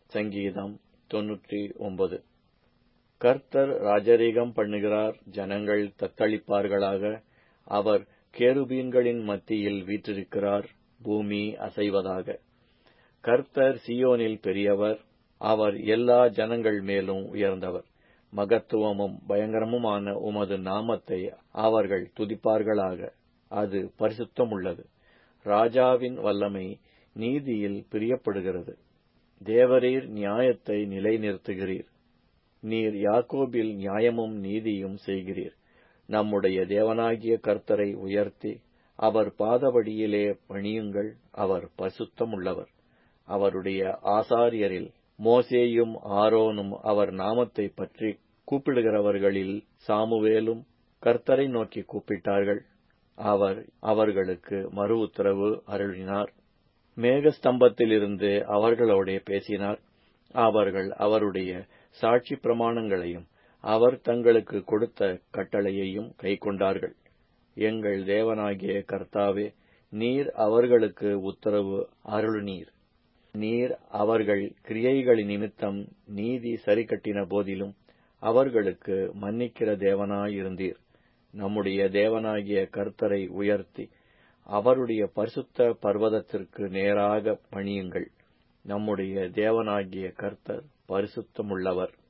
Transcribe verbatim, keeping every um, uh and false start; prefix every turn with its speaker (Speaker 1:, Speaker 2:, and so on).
Speaker 1: சங்கீதம் தொன்னூற்றி ஒன்பது. கர்த்தர் ராஜரீகம் பண்ணுகிறார், ஜனங்கள் தத்தளிப்பார்களாக. அவர் கேருபீன்களின் மத்தியில் வீற்றிருக்கிறார், பூமி அசைவதாக. கர்த்தர் சீயோனில் பெரியவர், அவர் எல்லா ஜனங்கள் மேலும் உயர்ந்தவர். மகத்துவமும் பயங்கரமுமான உமது நாமத்தை அவர்கள் துதிப்பார்களாக. அது பரிசுத்தமுள்ளது. ராஜாவின் வல்லமை நீதியில் பிரியப்படுகிறது. தேவரீர் நியாயத்தை நிலைநிறுத்துகிறீர். நீர் யாக்கோபில் நியாயமும் நீதியும் செய்கிறீர். நம்முடைய தேவனாகிய கர்த்தரை உயர்த்தி அவர் பாதபடியிலே பணியுங்கள். அவர் பரிசுத்தமுள்ளவர். அவருடைய ஆசாரியரில் மோசேயும் ஆரோனும் அவர் நாமத்தை பற்றி கூப்பிடுகிறவர்களில் சாமுவேலும் கர்த்தரை நோக்கி கூப்பிட்டார்கள். அவர் அவர்களுக்கு மறு உத்தரவு அருளினார். மேகஸ்தம்பத்திலிருந்து அவர்களோடே பேசினார். அவர்கள் அவருடைய சாட்சி பிரமாணங்களையும் அவர் தங்களுக்கு கொடுத்த கட்டளையையும் கைக்கொண்டார்கள். எங்கள் தேவனாகிய கர்த்தாவே, நீர் அவர்களுக்கு உத்தரவு அருளினீர். நீர் அவர்கள் கிரியைகளின் நிமித்தம் நீதி சரிக்கட்டின போதிலும் அவர்களுக்கு மன்னிக்கிற தேவனாயிருந்தீர். நம்முடைய தேவனாகிய கர்த்தரை உயர்த்தி அவருடைய பரிசுத்த பர்வதத்திற்கு நேராக பணியுங்கள். நம்முடைய தேவனாகிய கர்த்தர் பரிசுத்தமுள்ளவர்.